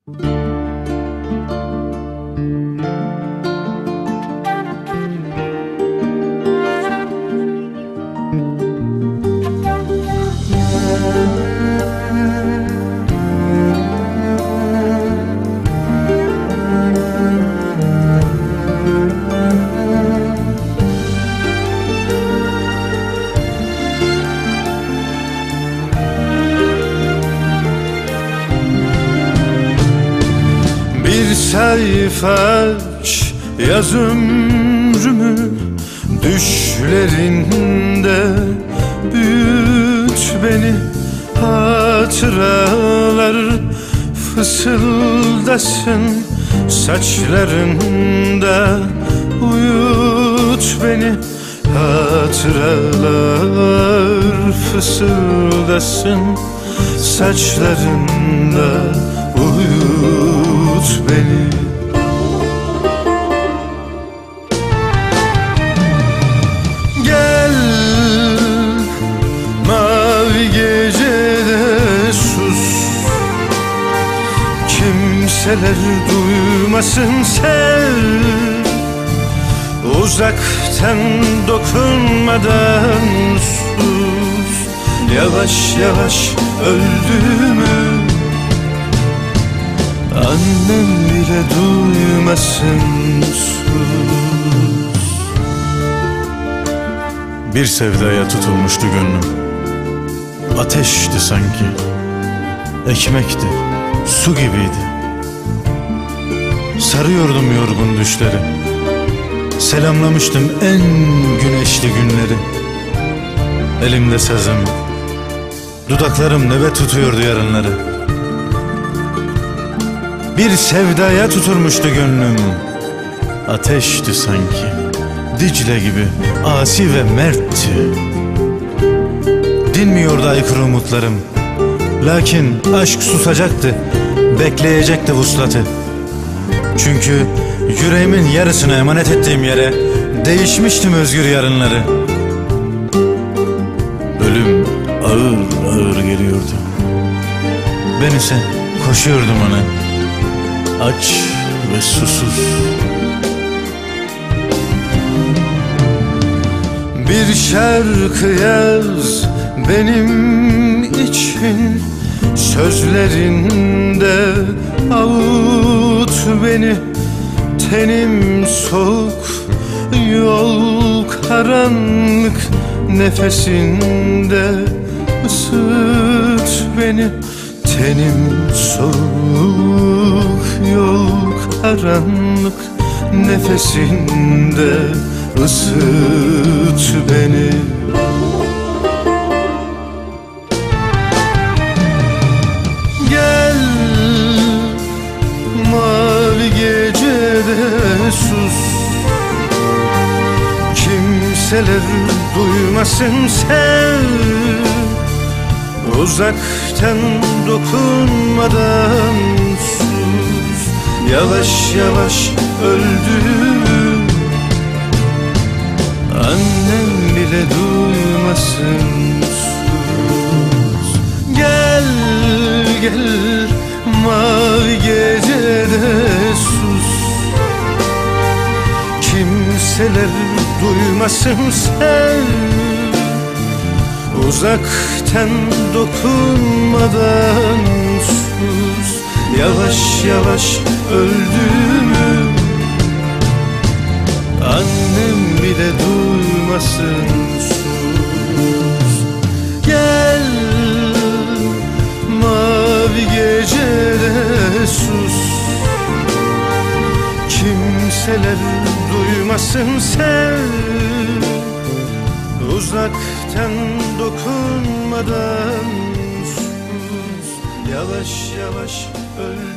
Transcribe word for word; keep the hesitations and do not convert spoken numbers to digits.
Bir sayfa aç, yaz ömrümü düşlerinde, büyüt beni, hatıralar fısıldasın saçlarında. Uyut beni, hatıralar fısıldasın saçlarında. Uyut beni. Gel, mavi gecede sus, kimseler duymasın, sev. Uzaktan dokunmadan sus, yavaş yavaş öldüğümü annem bile duymasın, sus. Bir sevdaya tutulmuştu gönlüm, ateşti sanki, ekmekti, su gibiydi. Sarıyordum yorgun düşleri, selamlamıştım en güneşli günleri. Elimde sazım, dudaklarım nöbet tutuyordu yarınları. Bir sevdaya tutulmuştu gönlüm, ateşti sanki, Dicle gibi asi ve mertti. Dinmiyordu aykırı umutlarım, lakin aşk susacaktı, bekleyecekti vuslatı. Çünkü yüreğimin yarısını emanet ettiğim yere değişmiştim özgür yarınları. Ölüm ağır ağır geliyordu, ben ise koşuyordum ona, aç ve susuz. Bir şarkı yaz benim için, sözlerinde avut beni. Tenim soğuk, yol karanlık, nefesinde ısıt beni. Tenim soğuk, yol karanlık, nefesinde ısıt beni. Gel, mavi gecede sus, kimseler duymasın, sev. Uzaktan dokunmadan sus, yavaş yavaş öldüğümü annem bile duymasın, sus. Gel, gel, mavi gecede sus, kimseler duymasın, sev. Uzaktan dokunmadan sus, yavaş yavaş öldüğümü annem bile duymasın, sus. Gel, mavi gecede sus, kimseler duymasın, sev. Uzaktan dokunmadan sus, yavaş yavaş öl.